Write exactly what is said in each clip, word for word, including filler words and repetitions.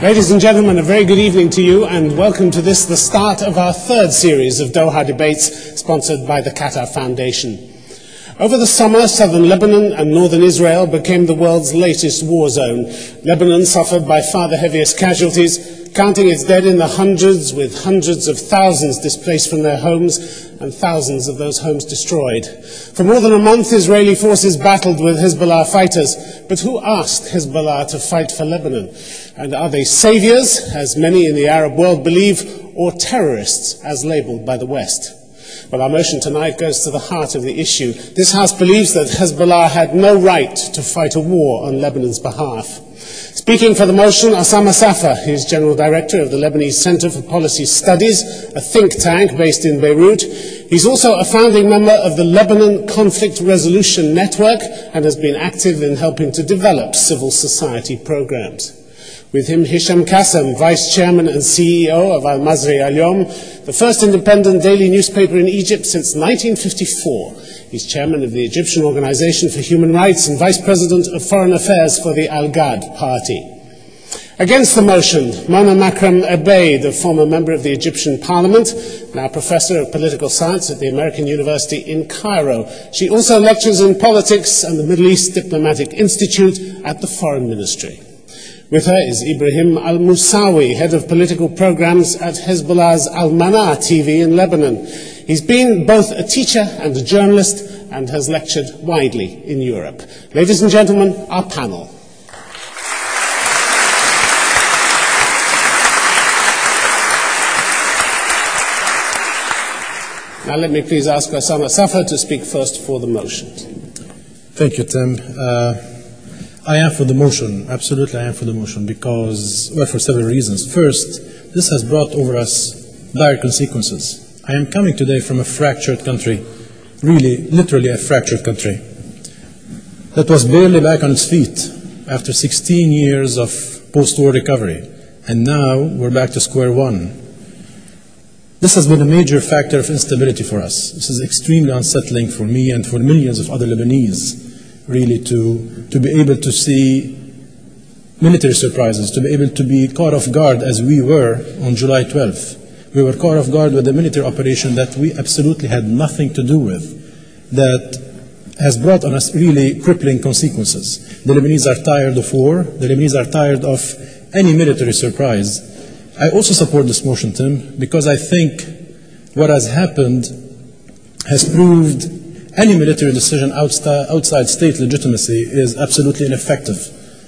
Ladies and gentlemen, a very good evening to you, and welcome to this, the start of our third series of Doha debates, sponsored by the Qatar Foundation. Over the summer, southern Lebanon and northern Israel became the world's latest war zone. Lebanon suffered by far the heaviest casualties, counting its dead in the hundreds, with hundreds of thousands displaced from their homes and thousands of those homes destroyed. For more than a month, Israeli forces battled with Hezbollah fighters. But who asked Hezbollah to fight for Lebanon? And are they saviors, as many in the Arab world believe, or terrorists, as labeled by the West? Well, our motion tonight goes to the heart of the issue. This House believes that Hezbollah had no right to fight a war on Lebanon's behalf. Speaking for the motion, Osama Safa, who is General Director of the Lebanese Center for Policy Studies, a think tank based in Beirut. He's also a founding member of the Lebanon Conflict Resolution Network and has been active in helping to develop civil society programs. With him, Hisham Kassem, Vice Chairman and C E O of Al-Masri Al-Yom, the first independent daily newspaper in Egypt since nineteen fifty-four. He's Chairman of the Egyptian Organization for Human Rights and Vice President of Foreign Affairs for the Al-Ghad Party. Against the motion, Mona Makram Abeid, a former member of the Egyptian Parliament, now Professor of Political Science at the American University in Cairo. She also lectures in politics and the Middle East Diplomatic Institute at the Foreign Ministry. With her is Ibrahim Al-Musawi, head of political programs at Hezbollah's Al-Mana T V in Lebanon. He's been both a teacher and a journalist and has lectured widely in Europe. Ladies and gentlemen, our panel. Now let me please ask Osama Safa to speak first for the motion. Thank you, Tim. Uh, I am for the motion, absolutely I am for the motion, because, well, for several reasons. First, this has brought over us dire consequences. I am coming today from a fractured country, really, literally a fractured country, that was barely back on its feet after sixteen years of post-war recovery, and now we're back to square one. This has been a major factor of instability for us. This is extremely unsettling for me and for millions of other Lebanese, really, to, to be able to see military surprises, to be able to be caught off guard as we were on July twelfth. We were caught off guard with a military operation that we absolutely had nothing to do with, that has brought on us really crippling consequences. The Lebanese are tired of war. The Lebanese are tired of any military surprise. I also support this motion, Tim, because I think what has happened has proved any military decision outside, outside state legitimacy is absolutely ineffective.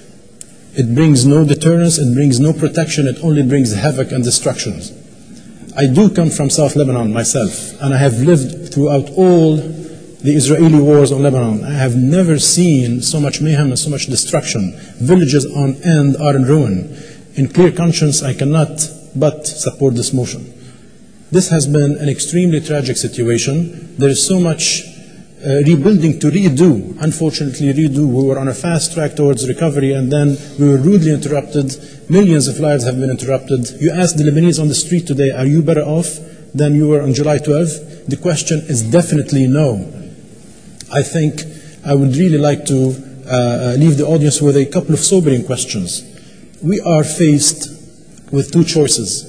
It brings no deterrence, it brings no protection, it only brings havoc and destruction. I do come from South Lebanon myself, and I have lived throughout all the Israeli wars on Lebanon. I have never seen so much mayhem and so much destruction. Villages on end are in ruin. In clear conscience, I cannot but support this motion. This has been an extremely tragic situation. There is so much uh, rebuilding to redo. Unfortunately, redo. We were on a fast track towards recovery, and then we were rudely interrupted. Millions of lives have been interrupted. You ask the Lebanese on the street today, are you better off than you were on July twelfth? The question is definitely no. I think I would really like to uh, leave the audience with a couple of sobering questions. We are faced with two choices.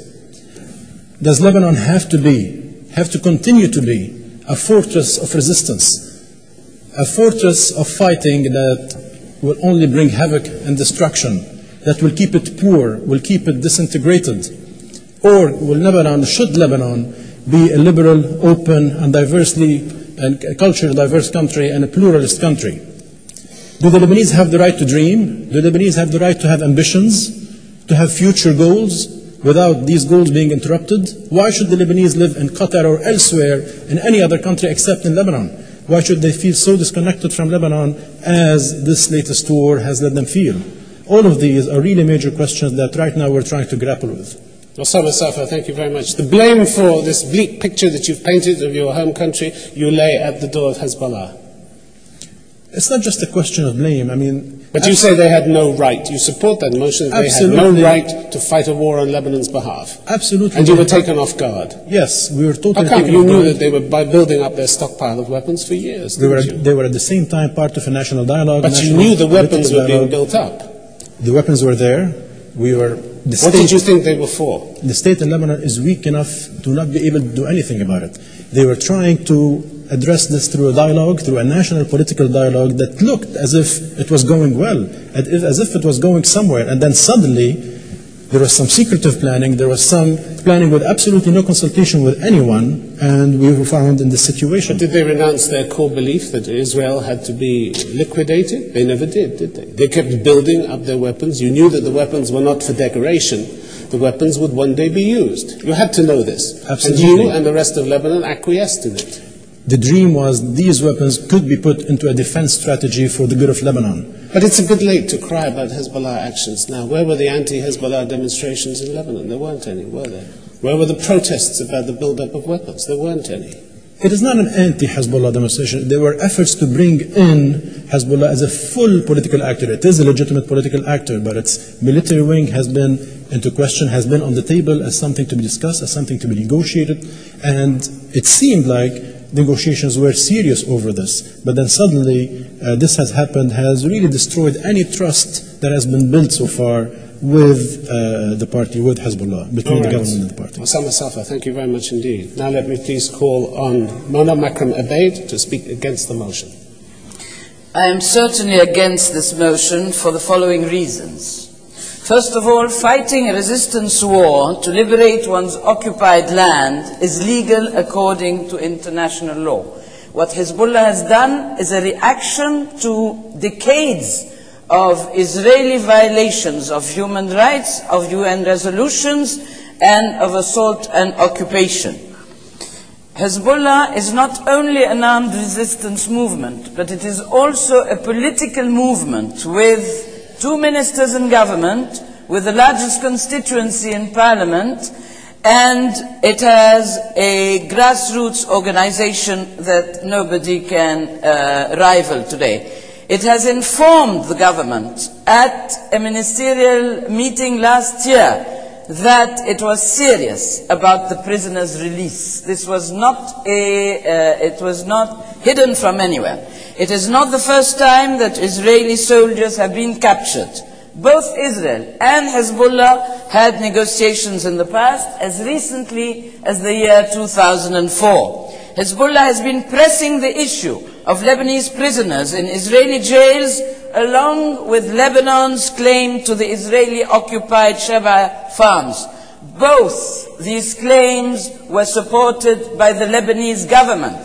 Does Lebanon have to be, have to continue to be, a fortress of resistance, a fortress of fighting that will only bring havoc and destruction, that will keep it poor, will keep it disintegrated? Or will Lebanon, should Lebanon be a liberal, open, and diversely, and culturally diverse country and a pluralist country? Do the Lebanese have the right to dream? Do the Lebanese have the right to have ambitions, to have future goals without these goals being interrupted? Why should the Lebanese live in Qatar or elsewhere in any other country except in Lebanon? Why should they feel so disconnected from Lebanon as this latest war has led them feel? All of these are really major questions that right now we're trying to grapple with. Osama Safa, thank you very much. The blame for this bleak picture that you've painted of your home country, you lay at the door of Hezbollah. It's not just a question of blame. I mean, but you say they had no right. You support that motion that they had no right to fight a war on Lebanon's behalf. Absolutely. And you were taken off guard. Yes, we were totally How come? taken You off knew guard. that they were by building up their stockpile of weapons for years. They were, you? they were at the same time part of a national dialogue. But you national knew the weapons political were being dialogue. built up. The weapons were there. We were The What did you think they were for? The state in Lebanon is weak enough to not be able to do anything about it. They were trying to address this through a dialogue, through a national political dialogue that looked as if it was going well, as if it was going somewhere, and then suddenly there was some secretive planning, there was some planning with absolutely no consultation with anyone, and we were found in this situation. But did they renounce their core belief that Israel had to be liquidated? They never did, did they? They kept building up their weapons. You knew that the weapons were not for decoration. The weapons would one day be used. You had to know this. Absolutely. And you and the rest of Lebanon acquiesced in it. The dream was these weapons could be put into a defense strategy for the good of Lebanon. But it's a bit late to cry about Hezbollah actions now. Where were the anti-Hezbollah demonstrations in Lebanon? There weren't any, were there? Where were the protests about the build-up of weapons? There weren't any. It is not an anti-Hezbollah demonstration. There were efforts to bring in Hezbollah as a full political actor. It is a legitimate political actor, but its military wing has been into question, has been on the table as something to be discussed, as something to be negotiated, and it seemed like negotiations were serious over this. But then suddenly, uh, this has happened, has really destroyed any trust that has been built so far with uh, the party, with Hezbollah, between right. the government and the party. Osama Safa, thank you very much indeed. Now let me please call on Mona Makram Abeid to speak against the motion. I am certainly against this motion for the following reasons. First of all, fighting a resistance war to liberate one's occupied land is legal according to international law. What Hezbollah has done is a reaction to decades of Israeli violations of human rights, of U N resolutions, and of assault and occupation. Hezbollah is not only an armed resistance movement, but it is also a political movement with two ministers in government, with the largest constituency in parliament, and it has a grassroots organization that nobody can uh, rival today. It has informed the government at a ministerial meeting last year that it was serious about the prisoners' release. This was not a, uh, it was not hidden from anywhere. It is not the first time that Israeli soldiers have been captured. Both Israel and Hezbollah had negotiations in the past, as recently as the year two thousand four. Hezbollah has been pressing the issue of Lebanese prisoners in Israeli jails, along with Lebanon's claim to the Israeli-occupied Sheva farms. Both these claims were supported by the Lebanese government.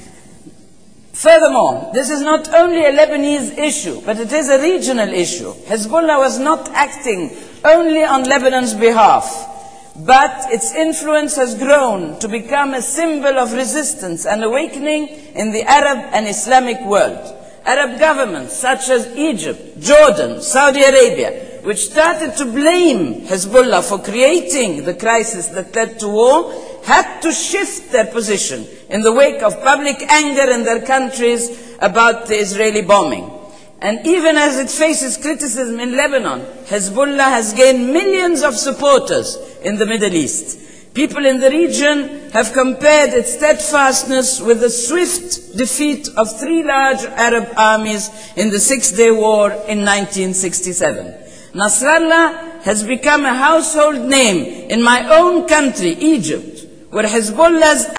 Furthermore, this is not only a Lebanese issue, but it is a regional issue. Hezbollah was not acting only on Lebanon's behalf, but its influence has grown to become a symbol of resistance and awakening in the Arab and Islamic world. Arab governments such as Egypt, Jordan, Saudi Arabia, which started to blame Hezbollah for creating the crisis that led to war, had to shift their position in the wake of public anger in their countries about the Israeli bombing. And even as it faces criticism in Lebanon, Hezbollah has gained millions of supporters in the Middle East. People in the region have compared its steadfastness with the swift defeat of three large Arab armies in the Six-Day War in nineteen sixty-seven. Nasrallah has become a household name in my own country, Egypt, where Hezbollah's